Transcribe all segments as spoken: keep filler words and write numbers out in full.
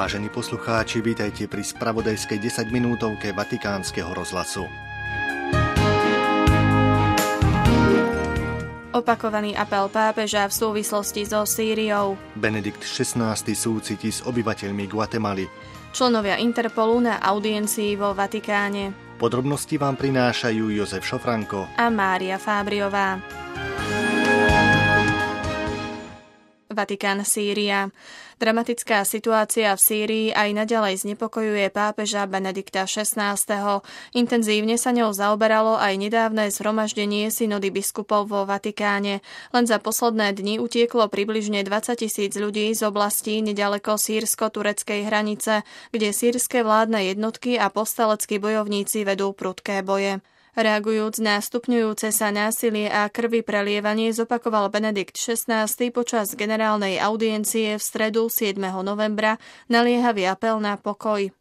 Vážení poslucháči, vítajte pri spravodajskej desaťminútovke Vatikánskeho rozhlasu. Opakovaný apel pápeža v súvislosti so Sýriou. Benedikt šestnásty súciti s obyvateľmi Guatemaly. Členovia Interpolu na audiencii vo Vatikáne. Podrobnosti vám prinášajú Jozef Šofranko a Mária Fábriová. Vatikán, Sýria. Dramatická situácia v Sýrii aj naďalej znepokojuje pápeža Benedikta šestnásteho. Intenzívne sa ňou zaoberalo aj nedávne zhromaždenie synody biskupov vo Vatikáne. Len za posledné dni utieklo približne dvadsaťtisíc ľudí z oblastí nedaleko sýrsko-tureckej hranice, kde sýrske vládne jednotky a povstaleckí bojovníci vedú prudké boje. Reagujúc na stupňujúce sa násilie a krvi prelievanie, zopakoval Benedikt šestnásty počas generálnej audiencie v stredu siedmeho novembra naliehavý apel na pokoj.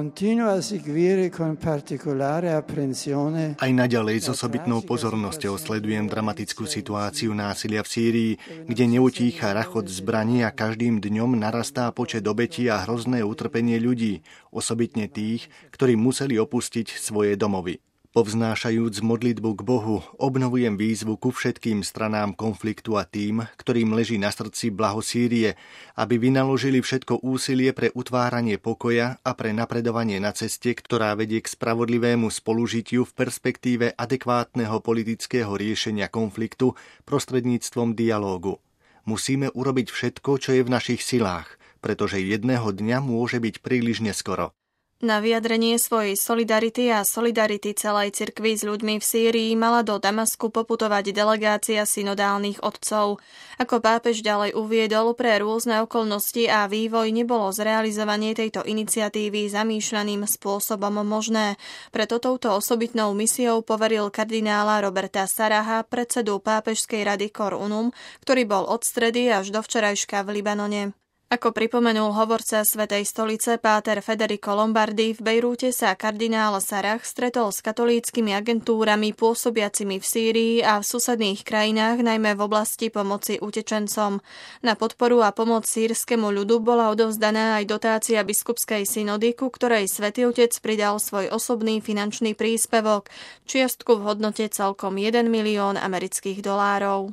Aj naďalej s osobitnou pozornosťou sledujem dramatickú situáciu násilia v Sýrii, kde neutícha rachot zbraní a každým dňom narastá počet obetí a hrozné utrpenie ľudí, osobitne tých, ktorí museli opustiť svoje domovy. Povznášajúc modlitbu k Bohu, obnovujem výzvu ku všetkým stranám konfliktu a tým, ktorým leží na srdci blaho Sýrie, aby vynaložili všetko úsilie pre utváranie pokoja a pre napredovanie na ceste, ktorá vedie k spravodlivému spolužitiu v perspektíve adekvátneho politického riešenia konfliktu prostredníctvom dialógu. Musíme urobiť všetko, čo je v našich silách, pretože jedného dňa môže byť príliš neskoro. Na vyjadrenie svojej solidarity a solidarity celej cirkvi s ľuďmi v Sýrii mala do Damasku poputovať delegácia synodálnych otcov. Ako pápež ďalej uviedol, pre rôzne okolnosti a vývoj nebolo zrealizovanie tejto iniciatívy zamýšľaným spôsobom možné. Preto touto osobitnou misiou poveril kardinála Roberta Saraha, predsedu pápežskej rady Cor Unum, ktorý bol od stredy až do včerajška v Libanone. Ako pripomenul hovorca Svätej stolice páter Federico Lombardi, v Bejrúte sa kardinál Sarah stretol s katolíckymi agentúrami pôsobiacimi v Sýrii a v susedných krajinách, najmä v oblasti pomoci utečencom. Na podporu a pomoc sýrskemu ľudu bola odovzdaná aj dotácia biskupskej synody, ku ktorej Svätý Otec pridal svoj osobný finančný príspevok, čiastku v hodnote celkom jeden milión amerických dolárov.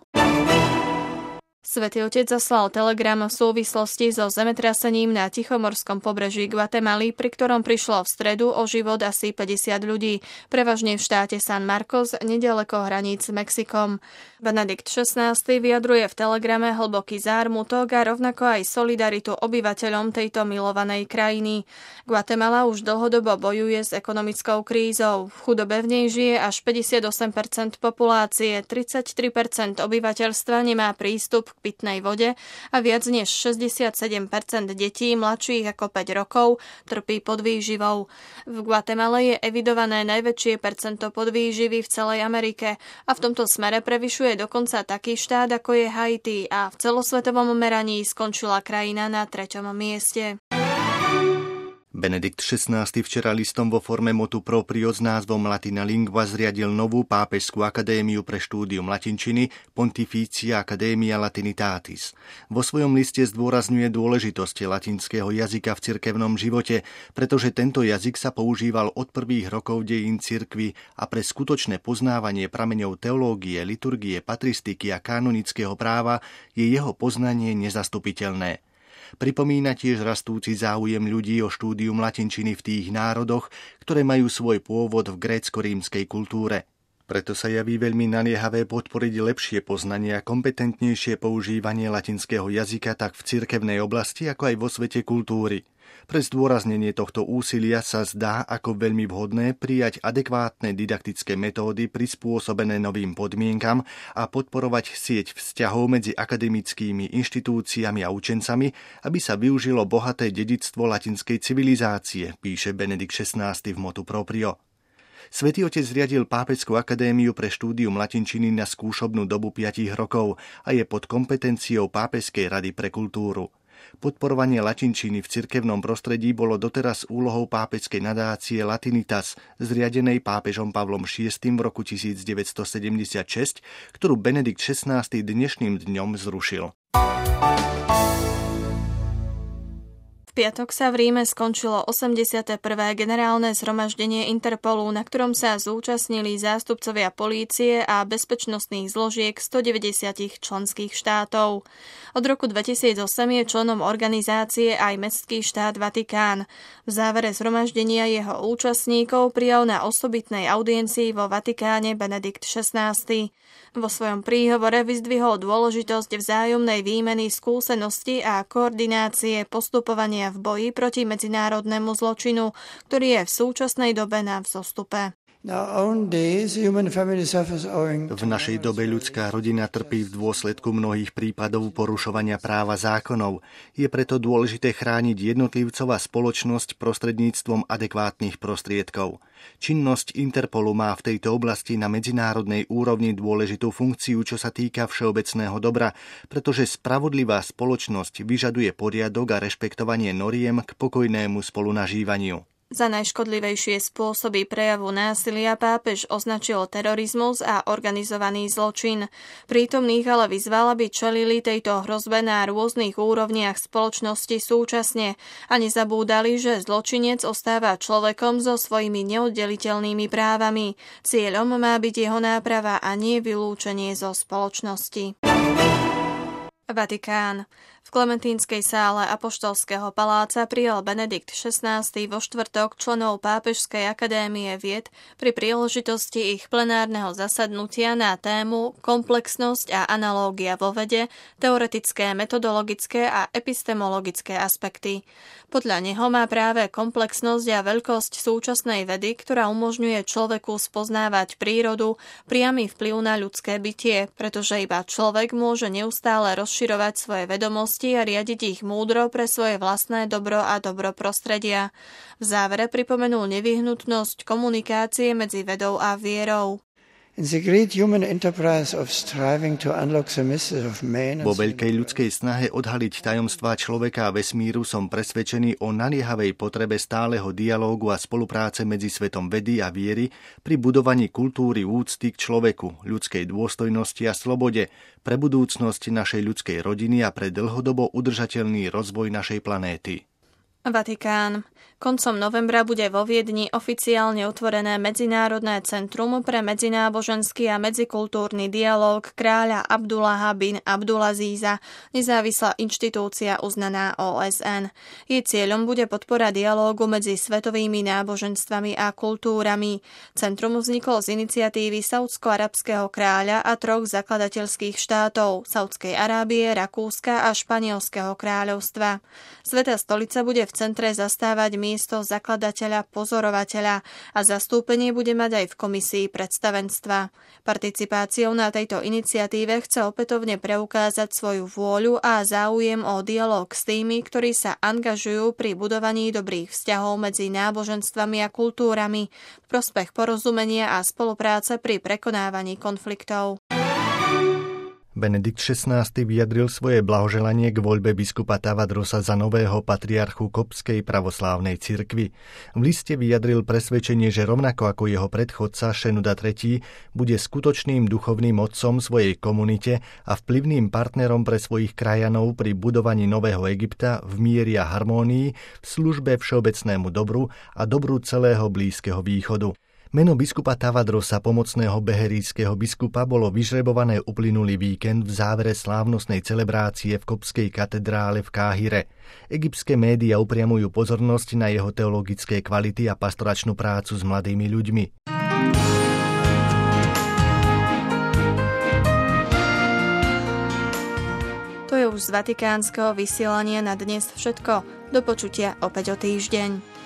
Svätý Otec zaslal telegram v súvislosti so zemetrasením na tichomorskom pobreží Guatemaly, pri ktorom prišlo v stredu o život asi päťdesiat ľudí, prevažne v štáte San Marcos, nedaleko hraníc s Mexikom. Benedikt šestnásty vyjadruje v telegrame hlboký zármutok a rovnako aj solidaritu obyvateľom tejto milovanej krajiny. Guatemala už dlhodobo bojuje s ekonomickou krízou. V chudobe v nej žije až päťdesiatosem percent populácie, tridsaťtri percent obyvateľstva nemá prístup k pitnej vode a viac než šesťdesiatsedem percent detí mladších ako päť rokov trpí podvýživou. V Guatemale je evidované najväčšie percento podvýživy v celej Amerike a v tomto smere prevyšuje dokonca taký štát ako je Haiti a v celosvetovom meraní skončila krajina na treťom mieste. Benedikt šestnásty včera listom vo forme motu proprio s názvom Latina Lingua zriadil novú pápežskú akadémiu pre štúdium latinčiny Pontificia Academia Latinitatis. Vo svojom liste zdôrazňuje dôležitosť latinského jazyka v cirkevnom živote, pretože tento jazyk sa používal od prvých rokov dejín cirkvi a pre skutočné poznávanie prameňov teológie, liturgie, patristiky a kanonického práva je jeho poznanie nezastupiteľné. Pripomína tiež rastúci záujem ľudí o štúdium latinčiny v tých národoch, ktoré majú svoj pôvod v grécko-rímskej kultúre. Preto sa javí veľmi naliehavé podporiť lepšie poznanie a kompetentnejšie používanie latinského jazyka tak v cirkevnej oblasti, ako aj vo svete kultúry. Pre zdôraznenie tohto úsilia sa zdá ako veľmi vhodné prijať adekvátne didaktické metódy prispôsobené novým podmienkam a podporovať sieť vzťahov medzi akademickými inštitúciami a učencami, aby sa využilo bohaté dedičstvo latinskej civilizácie, píše Benedikt šestnásty v motu proprio. Svätý Otec zriadil Pápežskú akadémiu pre štúdium latinčiny na skúšobnú dobu piatich rokov a je pod kompetenciou Pápežskej rady pre kultúru. Podporovanie latinčiny v cirkevnom prostredí bolo doteraz úlohou pápežskej nadácie Latinitas, zriadenej pápežom Pavlom šiestym v roku devätnásťsedemdesiatšesť, ktorú Benedikt šestnásty dnešným dňom zrušil. piatok sa v Ríme skončilo osemdesiate prvé generálne zhromaždenie Interpolu, na ktorom sa zúčastnili zástupcovia polície a bezpečnostných zložiek stodeväťdesiat členských štátov. Od roku dvetisícosem je členom organizácie aj mestský štát Vatikán. V závere zhromaždenia jeho účastníkov prijal na osobitnej audiencii vo Vatikáne Benedikt šestnásty. Vo svojom príhovore vyzdvihol dôležitosť vzájomnej výmeny skúseností a koordinácie postupovania v boji proti medzinárodnému zločinu, ktorý je v súčasnej dobe na vzostupe. V našej dobe ľudská rodina trpí v dôsledku mnohých prípadov porušovania práva zákonov. Je preto dôležité chrániť jednotlivcov a spoločnosť prostredníctvom adekvátnych prostriedkov. Činnosť Interpolu má v tejto oblasti na medzinárodnej úrovni dôležitú funkciu, čo sa týka všeobecného dobra, pretože spravodlivá spoločnosť vyžaduje poriadok a rešpektovanie noriem k pokojnému spolunažívaniu. Za najškodlivejšie spôsoby prejavu násilia pápež označil terorizmus a organizovaný zločin. Prítomných ale vyzval, aby čelili tejto hrozbe na rôznych úrovniach spoločnosti súčasne a nezabúdali, že zločinec ostáva človekom so svojimi neoddeliteľnými právami. Cieľom má byť jeho náprava a nie vylúčenie zo spoločnosti. Vatikán. V Klementínskej sále Apoštolského paláca prijal Benedikt šestnásty vo štvrtok členov Pápežskej akadémie vied pri príležitosti ich plenárneho zasadnutia na tému Komplexnosť a analógia vo vede, teoretické, metodologické a epistemologické aspekty. Podľa neho má práve komplexnosť a veľkosť súčasnej vedy, ktorá umožňuje človeku spoznávať prírodu, priamy vplyv na ľudské bytie, pretože iba človek môže neustále rozširovať svoje vedomosti a riadiť ich múdro pre svoje vlastné dobro a dobro prostredia. V závere pripomenul nevyhnutnosť komunikácie medzi vedou a vierou. Vo veľkej ľudskej snahe odhaliť tajomstvá človeka a vesmíru som presvedčený o naliehavej potrebe stáleho dialógu a spolupráce medzi svetom vedy a viery pri budovaní kultúry úcty k človeku, ľudskej dôstojnosti a slobode, pre budúcnosť našej ľudskej rodiny a pre dlhodobo udržateľný rozvoj našej planéty. Vatikán. Koncom novembra bude vo Viedni oficiálne otvorené Medzinárodné centrum pre medzináboženský a medzikultúrny dialóg kráľa Abdullaha bin Abdulazíza, nezávislá inštitúcia uznaná ó es en. Jej cieľom bude podpora dialógu medzi svetovými náboženstvami a kultúrami. Centrum vzniklo z iniciatívy saúdsko-arabského kráľa a troch zakladateľských štátov Saúdskej Arábie, Rakúska a Španielského kráľovstva. Svätá stolica bude v centre zastávať miesto zakladateľa pozorovateľa a zastúpenie bude mať aj v komisii predstavenstva. Participáciou na tejto iniciatíve chce opätovne preukázať svoju vôľu a záujem o dialóg s tými, ktorí sa angažujú pri budovaní dobrých vzťahov medzi náboženstvami a kultúrami v prospech porozumenia a spolupráce pri prekonávaní konfliktov. Benedikt šestnásty vyjadril svoje blahoželanie k voľbe biskupa Tavadrosa za nového patriarchu Koptskej pravoslávnej cirkvi. V liste vyjadril presvedčenie, že rovnako ako jeho predchodca Šenouda tretí bude skutočným duchovným otcom svojej komunite a vplyvným partnerom pre svojich krajanov pri budovaní nového Egypta v mieri a harmónii v službe všeobecnému dobru a dobru celého Blízkeho východu. Meno biskupa Tavadrosa, pomocného beherískeho biskupa, bolo vyžrebované uplynulý víkend v závere slávnostnej celebrácie v Koptskej katedrále v Káhire. Egyptské médiá upriamujú pozornosť na jeho teologické kvality a pastoračnú prácu s mladými ľuďmi. To je už z vatikánskeho vysielania na dnes všetko. Do počutia opäť o týždeň.